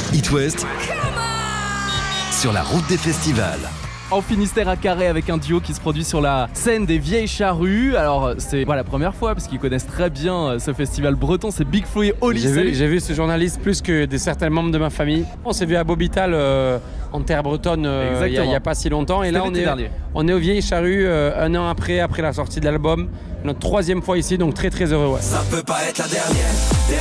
It West sur la route des festivals. En Finistère à Carhaix avec un duo qui se produit sur la scène des Vieilles Charrues. Alors c'est la première fois parce qu'ils connaissent très bien ce festival breton, c'est Big Flo et Oli. J'ai vu ce journaliste plus que certains membres de ma famille. On s'est vu à Bobital en terre bretonne il y a pas si longtemps. Et là on est aux Vieilles Charrues un an après la sortie de l'album. Notre 3e fois ici, donc très très heureux. Ouais. Ça peut pas être la dernière.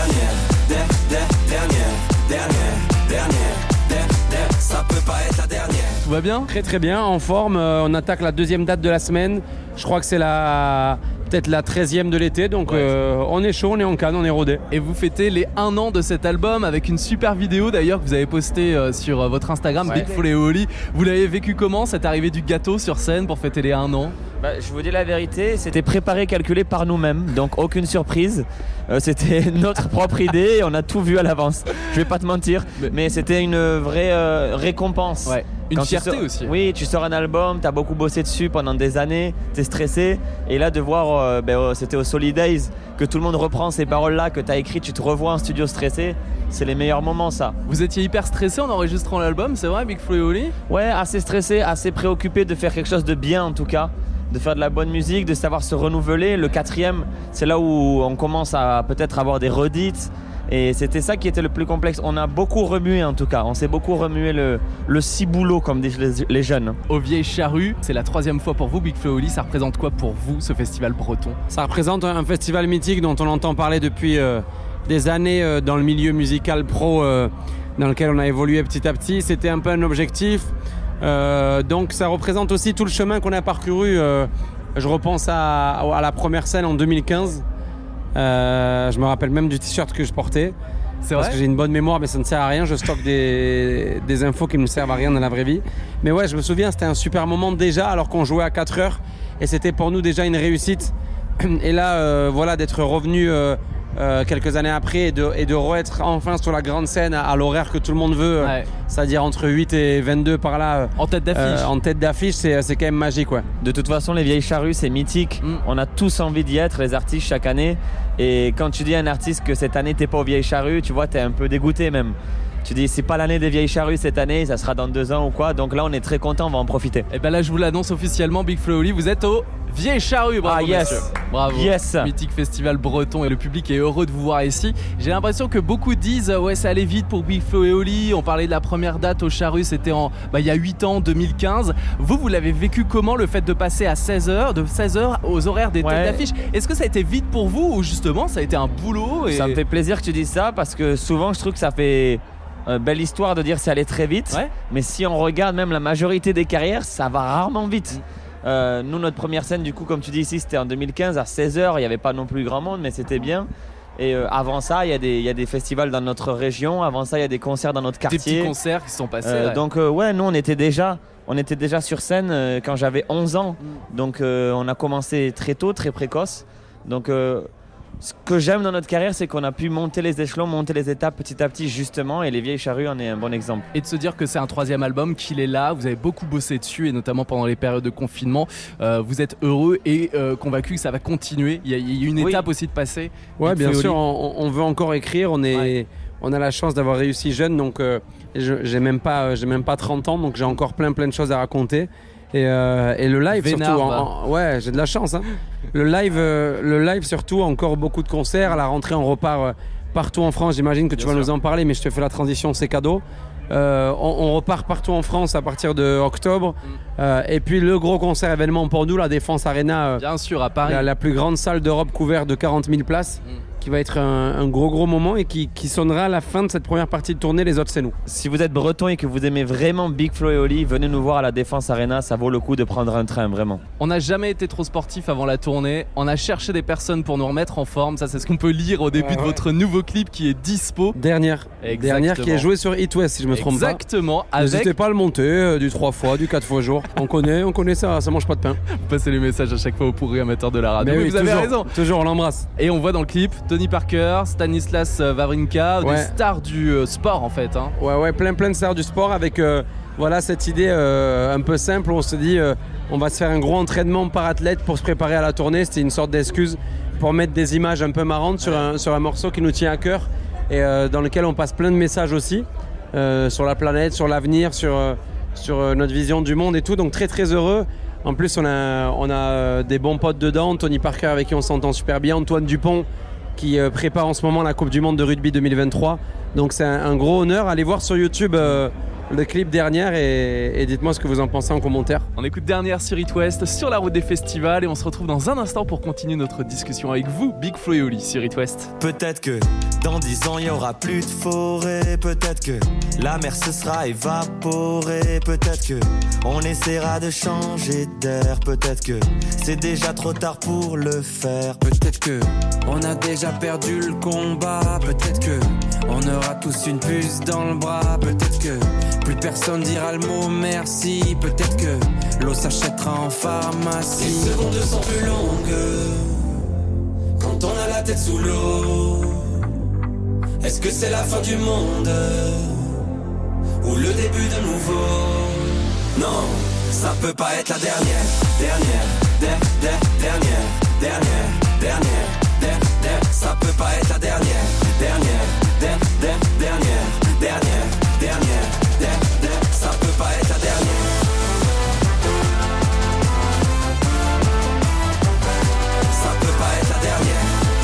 Ça peut pas être la dernière. Tout va bien ? Très très bien, en forme. On attaque la 2e date de la semaine. Je crois que c'est peut-être la 13e de l'été. Donc on est chaud, on est en canne, on est rodé. Et vous fêtez les 1 an de cet album avec une super vidéo d'ailleurs que vous avez postée sur votre Instagram, Big Flo et Oli. Vous l'avez vécu comment, cette arrivée du gâteau sur scène pour fêter les 1 an ? Je vous dis la vérité, c'était préparé, calculé par nous-mêmes, donc aucune surprise. C'était notre propre idée et on a tout vu à l'avance. Je vais pas te mentir, mais c'était une vraie récompense. Ouais. Une fierté aussi. Oui, tu sors un album, t'as beaucoup bossé dessus pendant des années, t'es stressé. Et là de voir, c'était au Solid Days, que tout le monde reprend ces paroles-là que t'as écrites, tu te revois en studio stressé. C'est les meilleurs moments, ça. Vous étiez hyper stressé en enregistrant l'album, c'est vrai, Big Flo et Oli ? Ouais, assez stressé, assez préoccupé de faire quelque chose de bien en tout cas. De faire de la bonne musique, de savoir se renouveler. Le 4e, c'est là où on commence à peut-être avoir des redites. Et c'était ça qui était le plus complexe. On a beaucoup remué en tout cas. On s'est beaucoup remué le ciboulot, comme disent les jeunes. Aux Vieilles Charrues, c'est la 3e fois pour vous, Big Flo et Oli. Ça représente quoi pour vous, ce festival breton ? Ça représente un festival mythique dont on entend parler depuis des années dans le milieu musical pro dans lequel on a évolué petit à petit. C'était un peu un objectif. Donc ça représente aussi tout le chemin qu'on a parcouru. Je repense à la première scène en 2015. Je me rappelle même du t-shirt que je portais. C'est parce vrai que j'ai une bonne mémoire, mais ça ne sert à rien. Je stocke des infos qui ne me servent à rien dans la vraie vie. Mais ouais, je me souviens, c'était un super moment déjà, alors qu'on jouait à 4 heures. Et c'était pour nous déjà une réussite. Et là, d'être revenu quelques années après et de re-être enfin sur la grande scène à l'horaire que tout le monde veut, c'est-à-dire entre 8 et 22 par là. En tête d'affiche. En tête d'affiche, c'est quand même magique. Ouais. De toute façon, les Vieilles Charrues, c'est mythique. On a tous envie d'y être, les artistes, chaque année. Et quand tu dis à un artiste que cette année, t'es pas aux Vieilles Charrues, tu vois, t'es un peu dégoûté même. Tu dis, c'est pas l'année des Vieilles Charrues cette année, ça sera dans 2 ans ou quoi. Donc là, on est très content, on va en profiter. Et ben là, je vous l'annonce officiellement, Big Flo et Oli, vous êtes aux Vieilles Charrues. Bravo, monsieur. Bravo. Yes. Mythique festival breton et le public est heureux de vous voir ici. J'ai l'impression que beaucoup disent ça allait vite pour Big Flo et Oli. On parlait de la première date aux Charrues, c'était il y a 8 ans, 2015. Vous l'avez vécu comment, le fait de passer à 16h, de 16h aux horaires des têtes d'affiche ? Est-ce que ça a été vite pour vous ou justement ça a été un boulot Ça me fait plaisir que tu dises ça parce que souvent je trouve que ça fait belle histoire de dire que ça allait très vite. Mais si on regarde même la majorité des carrières, ça va rarement vite. Nous, notre première scène, du coup, comme tu dis ici, c'était en 2015 à 16h. Il n'y avait pas non plus grand monde, mais c'était bien. Et avant ça, il y a des festivals dans notre région. Avant ça, il y a des concerts dans notre quartier. Des petits concerts qui sont passés. Donc, nous, on était déjà sur scène quand j'avais 11 ans. Donc, on a commencé très tôt, très précoce. Donc, ce que j'aime dans notre carrière, c'est qu'on a pu monter les échelons, monter les étapes petit à petit, justement. Et les Vieilles Charrues en est un bon exemple. Et de se dire que c'est un 3e album, qu'il est là. Vous avez beaucoup bossé dessus, et notamment pendant les périodes de confinement. Vous êtes heureux et convaincu que ça va continuer. Il y a une étape aussi de passer. Ouais, bien sûr, on veut encore écrire. On a la chance d'avoir réussi jeune, donc j'ai même pas 30 ans, donc j'ai encore plein de choses à raconter. Et le live Vénard, surtout, j'ai de la chance. Hein. Le live surtout, encore beaucoup de concerts. À la rentrée, on repart partout en France. J'imagine que tu vas nous en parler, mais je te fais la transition, c'est cadeau. On repart partout en France à partir de octobre. Et puis le gros concert événement pour nous, la Défense Arena. Bien sûr, à Paris. La plus grande salle d'Europe couverte de 40 000 places. Qui va être un gros moment et qui sonnera à la fin de cette première partie de tournée. Les autres, c'est nous. Si vous êtes breton et que vous aimez vraiment Big Flo et Oli, venez nous voir à la Défense Arena, ça vaut le coup de prendre un train, vraiment. On n'a jamais été trop sportif avant la tournée. On a cherché des personnes pour nous remettre en forme. Ça, c'est ce qu'on peut lire au début de votre nouveau clip qui est dispo. Dernière qui est jouée sur It West, si je me trompe pas. Exactement. N'hésitez pas à le monter, du 3 fois, du 4 fois jour. On connaît ça mange pas de pain. Vous passez les messages à chaque fois aux pourris amateurs de la radio. Mais oui, vous avez raison. Toujours, on l'embrasse. Et on voit dans le clip Tony Parker, Stanislas Wawrinka, des stars du sport en fait. Hein. Ouais, plein de stars du sport avec cette idée un peu simple où on se dit on va se faire un gros entraînement par athlète pour se préparer à la tournée. C'était une sorte d'excuse pour mettre des images un peu marrantes sur un morceau qui nous tient à cœur et dans lequel on passe plein de messages aussi. sur la planète, sur l'avenir, sur notre vision du monde et tout. Donc très très heureux. En plus, on a des bons potes dedans. Tony Parker avec qui on s'entend super bien. Antoine Dupont qui prépare en ce moment la Coupe du Monde de rugby 2023. Donc c'est un gros honneur. Allez voir sur YouTube le clip Dernière et dites-moi ce que vous en pensez en commentaire. On écoute Dernière sur It West sur la route des festivals et on se retrouve dans un instant pour continuer notre discussion avec vous, Big Flo et Oli sur It West. Peut-être que dans 10 ans il y aura plus de forêt. Peut-être que la mer se sera évaporée. Peut-être que on essaiera de changer d'air. Peut-être que c'est déjà trop tard pour le faire. Peut-être que on a déjà perdu le combat. Peut-être que on aura tous une puce dans le bras. Peut-être que plus personne dira le mot merci. Peut-être que l'eau s'achètera en pharmacie. Les secondes sont plus longues quand on a la tête sous l'eau. Est-ce que c'est la fin du monde ou le début de nouveau? Non, ça peut pas être la dernière. Ça peut pas être la dernière. Ça peut pas être la dernière. Ça peut pas être la dernière.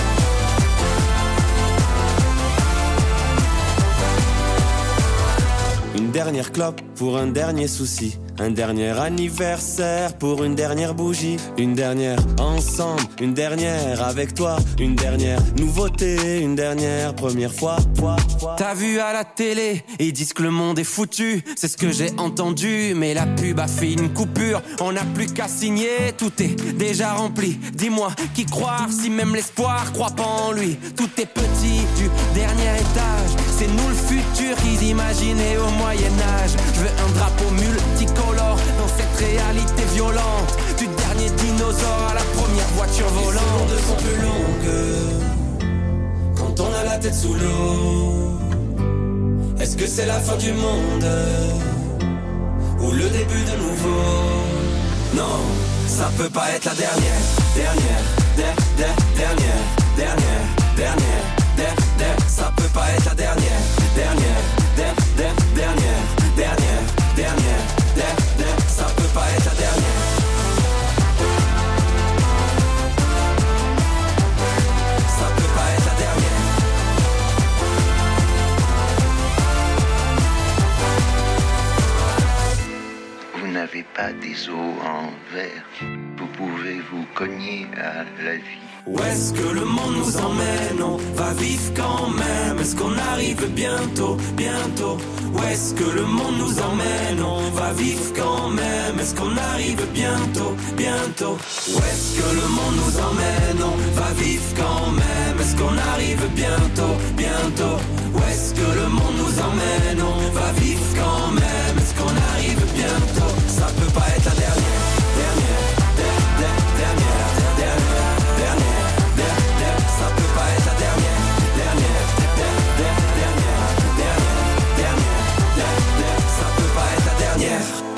Une dernière clope pour un dernier souci. Un dernier anniversaire pour une dernière bougie. Une dernière ensemble, une dernière avec toi. Une dernière nouveauté, une dernière première fois. T'as vu à la télé, ils disent que le monde est foutu. C'est ce que j'ai entendu, mais la pub a fait une coupure. On n'a plus qu'à signer, tout est déjà rempli. Dis-moi, qui croire si même l'espoir croit pas en lui? Tout est petit du dernier étage. C'est nous le futur qu'ils imaginaient au Moyen-Âge. Je veux un drapeau multicolore dans cette réalité violente. Du dernier dinosaure à la première voiture volante. Les secondes sont plus longues quand on a la tête sous l'eau. Est-ce que c'est la fin du monde ou le début de nouveau? Non, ça peut pas être la dernière. Ça peut pas être la dernière. Ça peut pas être la dernière. Ça peut pas être la dernière. Vous n'avez pas des os en verre, vous pouvez vous cogner à la vie. Où est-ce que le monde nous emmène? On va vivre quand même. Est-ce qu'on arrive bientôt? Où est-ce que le monde nous emmène? On va vivre quand même. Est-ce qu'on arrive bientôt? Où est-ce que le monde nous emmène? On va vivre quand même. Est-ce qu'on arrive bientôt? Où est-ce que le monde nous emmène? On va vivre quand même. Est-ce qu'on arrive bientôt? Ça peut pas être la dernière. Ça peut pas être la dernière. Ça peut pas être la dernière.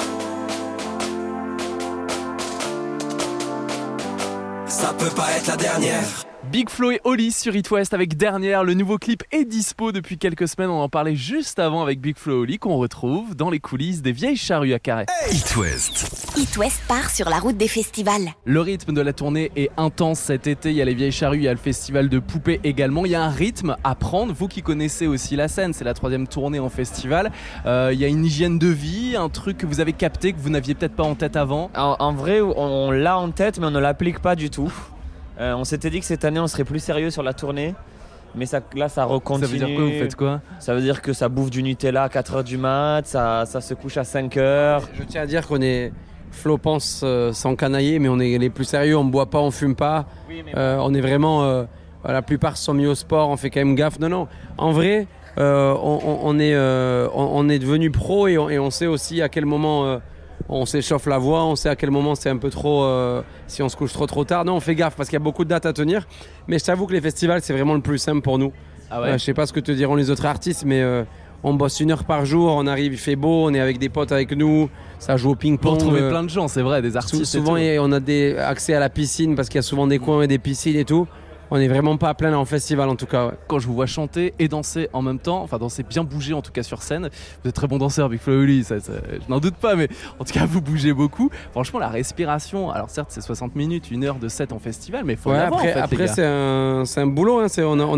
Ça peut pas être la dernière. Big Flo et Oli sur It West avec Dernière. Le nouveau clip est dispo depuis quelques semaines. On en parlait juste avant avec Big Flo et Oli qu'on retrouve dans les coulisses des Vieilles Charrues à Carhaix. It West. It West part sur la route des festivals. Le rythme de la tournée est intense cet été. Il y a les Vieilles Charrues, il y a le festival de Poupées également. Il y a un rythme à prendre. Vous qui connaissez aussi la scène, c'est la 3e tournée en festival. Il y a une hygiène de vie, un truc que vous avez capté que vous n'aviez peut-être pas en tête avant. En vrai, on l'a en tête, mais on ne l'applique pas du tout. On s'était dit que cette année on serait plus sérieux sur la tournée, mais là ça recontinue. Ça veut dire quoi? Vous faites quoi? Ça veut dire que ça bouffe du Nutella à 4h du mat, ça se couche à 5h. Je tiens à dire qu'on est Flo pense sans canailler, mais on est les plus sérieux, on ne boit pas, on fume pas. Oui, on est vraiment la plupart sont mis au sport, on fait quand même gaffe. Non, en vrai on est devenu pro et on sait aussi à quel moment on s'échauffe la voix, on sait à quel moment c'est un peu trop si on se couche trop tard. Non, on fait gaffe parce qu'il y a beaucoup de dates à tenir, mais je t'avoue que les festivals c'est vraiment le plus simple pour nous. Ah ouais. Je sais pas ce que te diront les autres artistes, mais on bosse 1 heure par jour, on arrive, il fait beau, on est avec des potes avec nous, ça joue au ping-pong. Pour trouver plein de gens, c'est vrai, des artistes. Souvent et tout. on a accès à la piscine parce qu'il y a souvent des coins et des piscines et tout. on n'est vraiment pas à plaindre en festival en tout cas. Ouais. Quand je vous vois chanter et danser en même temps, enfin danser bien bouger en tout cas sur scène, vous êtes très bon danseur Big Flo et Oli, ça, je n'en doute pas, mais en tout cas vous bougez beaucoup. Franchement la respiration, alors certes c'est 60 minutes, 1 heure de set en festival, mais il faut l'avoir en fait. Après c'est un boulot, hein, on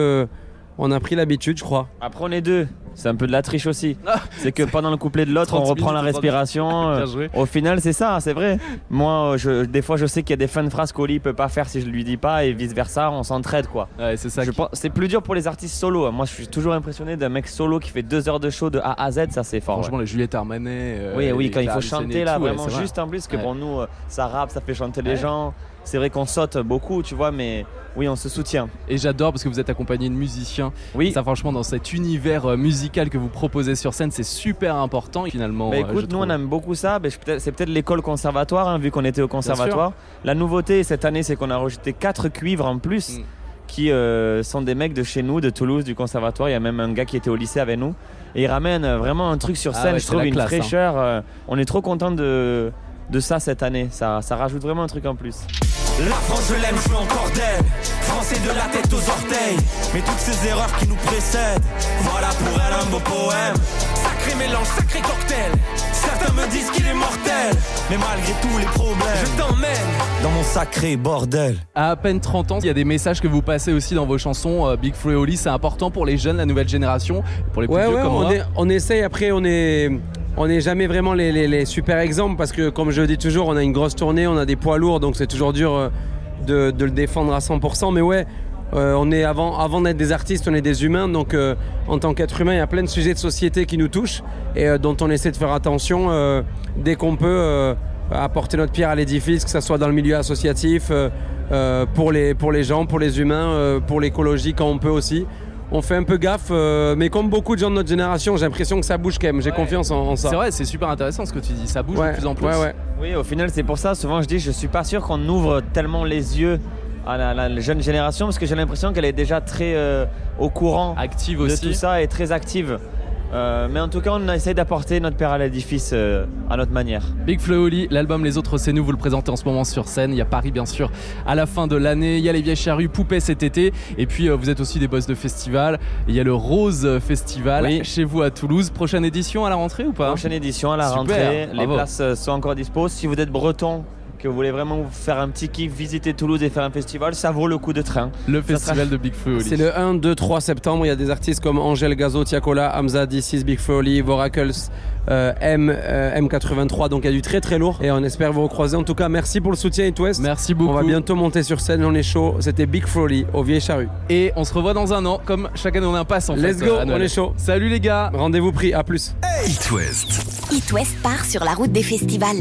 a pris l'habitude je crois. Après on est deux. C'est un peu de la triche aussi. C'est que pendant le couplet de l'autre, on reprend la respiration. Au final, c'est ça, c'est vrai. Moi, des fois, je sais qu'il y a des fins de phrases qu'Oli peut pas faire si je lui dis pas, et vice versa, on s'entraide quoi. Ouais, c'est ça. C'est plus dur pour les artistes solo. Moi, je suis toujours impressionné d'un mec solo qui fait 2 heures de show de A à Z, ça c'est fort. Franchement, les Juliette Armanet. Oui, quand il faut chanter là, tout, vraiment juste en plus que pour nous, ça rappe, ça fait chanter les gens. C'est vrai qu'on saute beaucoup, tu vois, mais oui, on se soutient. Et j'adore parce que vous êtes accompagné de musiciens. Oui. Ça, franchement, dans cet univers musical que vous proposez sur scène, c'est super important finalement. Écoute, nous on aime beaucoup ça. C'est peut-être l'école conservatoire, hein, vu qu'on était au conservatoire. La nouveauté cette année, c'est qu'on a rajouté 4 cuivres en plus qui sont des mecs de chez nous, de Toulouse, du conservatoire. Il y a même un gars qui était au lycée avec nous. Et il ramène vraiment un truc sur scène, je trouve, une classe, fraîcheur. On est trop content de ça cette année. Ça rajoute vraiment un truc en plus. La France je l'aime, je veux encore d'elle. Français de la tête aux orteils. Mais toutes ces erreurs qui nous précèdent, voilà pour elle un beau poème. Sacré mélange, sacré cocktail. Certains me disent qu'il est mortel, mais malgré tous les problèmes, je t'emmène dans mon sacré bordel. À peine 30 ans, il y a des messages que vous passez aussi dans vos chansons. Big Flo et Oli, c'est important pour les jeunes, la nouvelle génération, pour les plus vieux comme moi. On essaye, après on n'est jamais vraiment les super exemples parce que comme je le dis toujours, on a une grosse tournée, on a des poids lourds, donc c'est toujours dur de le défendre à 100%. Mais ouais, on est avant d'être des artistes, on est des humains, donc en tant qu'être humain, il y a plein de sujets de société qui nous touchent et dont on essaie de faire attention dès qu'on peut apporter notre pierre à l'édifice, que ce soit dans le milieu associatif, pour les gens, pour les humains, pour l'écologie quand on peut aussi. On fait un peu gaffe, mais comme beaucoup de gens de notre génération, j'ai l'impression que ça bouge quand même, j'ai confiance en ça. C'est vrai, c'est super intéressant ce que tu dis, ça bouge de plus en plus. Oui, au final c'est pour ça, souvent je dis, je suis pas sûr qu'on ouvre tellement les yeux à la jeune génération, parce que j'ai l'impression qu'elle est déjà très au courant active de aussi. Tout ça et très active. Mais en tout cas, on essaye d'apporter notre pierre à l'édifice à notre manière. Big Flo et Oli, l'album Les Autres C'est Nous, vous le présentez en ce moment sur scène. Il y a Paris bien sûr à la fin de l'année, il y a les Vieilles Charrues, Poupée cet été, et puis vous êtes aussi des boss de festival. Il y a le Rose Festival chez vous à Toulouse. Prochaine édition à la rentrée ou pas? Prochaine édition à la rentrée, les places sont encore dispo. Si vous êtes breton, que vous voulez vraiment vous faire un petit kiff, visiter Toulouse et faire un festival, ça vaut le coup de train. Le festival de Big Flo et Oli. C'est le 1, 2, 3 septembre. Il y a des artistes comme Angèle Gazo, Tiakola, Hamza, This Big Flo et Oli, Voracles, M83. Donc il y a du très très lourd et on espère vous recroiser. En tout cas, merci pour le soutien It West. Merci beaucoup. On va bientôt monter sur scène, on est chaud. C'était Big Flo et Oli aux Vieilles Charrues. Et on se revoit dans un an, comme chaque année on a un pass en fait. Let's go, on est chaud. Salut les gars. Rendez-vous pris, à plus. Hey It West. It West part sur la route des festivals.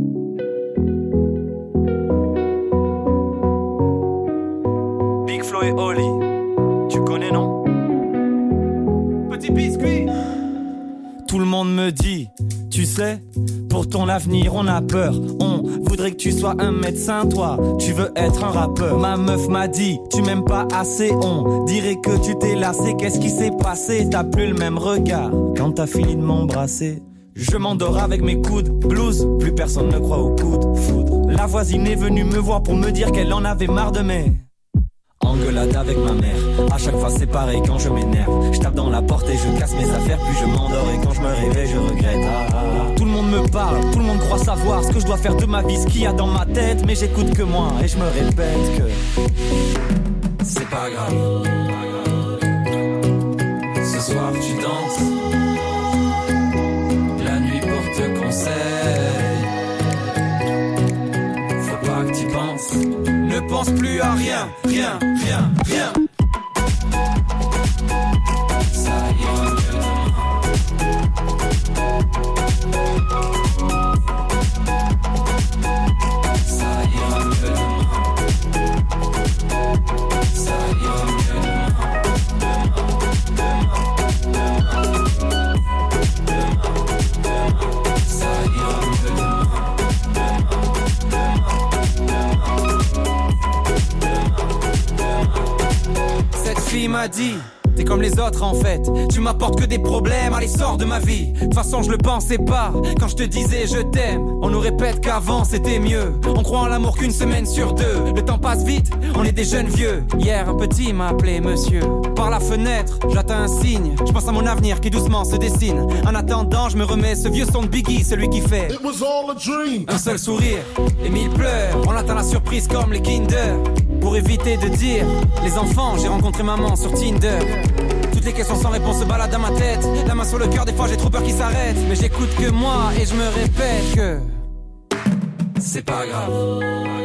Flo et Oli, tu connais non? Petit biscuit. Tout le monde me dit, tu sais, pour ton avenir on a peur. On voudrait que tu sois un médecin, toi, tu veux être un rappeur. Ma meuf m'a dit, tu m'aimes pas assez, on dirait que tu t'es lassé. Qu'est-ce qui s'est passé? T'as plus le même regard quand t'as fini de m'embrasser. Je m'endors avec mes coudes, blues, plus personne ne croit aux coudes, foudre. La voisine est venue me voir pour me dire qu'elle en avait marre de mes engueulade avec ma mère. À chaque fois c'est pareil quand je m'énerve. Je tape dans la porte et je casse mes affaires, puis je m'endors et quand je me réveille je regrette. Tout le monde me parle, tout le monde croit savoir ce que je dois faire de ma vie, ce qu'il y a dans ma tête, mais j'écoute que moi et je me répète que c'est pas grave. Ce soir tu danses, la nuit porte conseil. Faut pas que tu penses, ne pense plus à rien, rien, rien, rien. Ça ira mieux demain. Ça ira mieux demain. Ça ira mieux demain. Ça ira mieux demain. Cette fille m'a dit, t'es comme les autres en fait. Tu m'apportes que des problèmes, allez sors de ma vie. De toute façon je le pensais pas quand je te disais je t'aime. On nous répète qu'avant c'était mieux. On croit en l'amour qu'une semaine sur deux. Le temps passe vite, on est des jeunes vieux. Hier un petit m'a appelé monsieur. Par la fenêtre, j'attends un signe. Je pense à mon avenir qui doucement se dessine. En attendant je me remets ce vieux son de Biggie, celui qui fait It was all a dream. Un seul sourire et 1000 pleurs. On attend la surprise comme les Kinder. Pour éviter de dire les enfants, j'ai rencontré maman sur Tinder. Toutes les questions sans réponse se baladent dans ma tête. La main sur le cœur, des fois j'ai trop peur qu'il s'arrête. Mais j'écoute que moi et je me répète que c'est pas grave.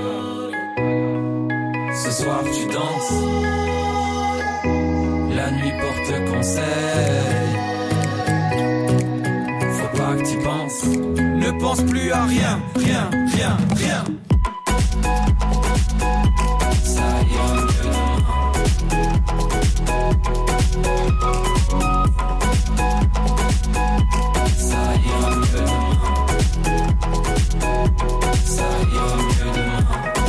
Ce soir tu danses. La nuit porte conseil. Faut pas que t'y penses. Ne pense plus à rien, rien, rien, rien. Ça ira mieux demain. Ça ira mieux demain. Ça ira mieux demain.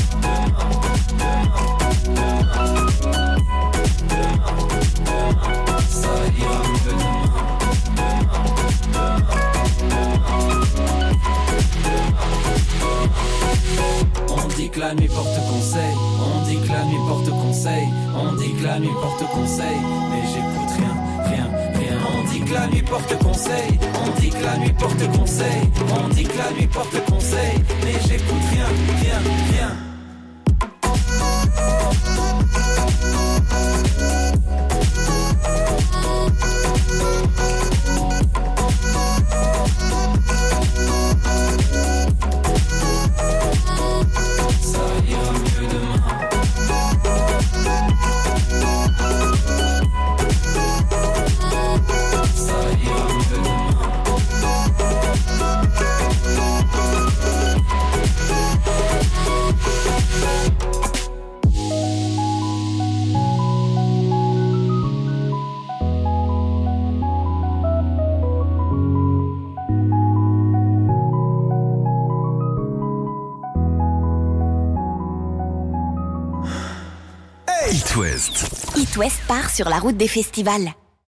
Ça ira mieux demain. On dit que la nuit porte conseil. On dit que la nuit porte conseil. On dit que la nuit porte conseil. Mais j'écoute rien, rien, rien. On dit que la nuit porte conseil. On dit que la nuit porte conseil. On dit que la nuit porte conseil. Mais j'écoute rien, rien, rien. It West. It West part sur la route des festivals.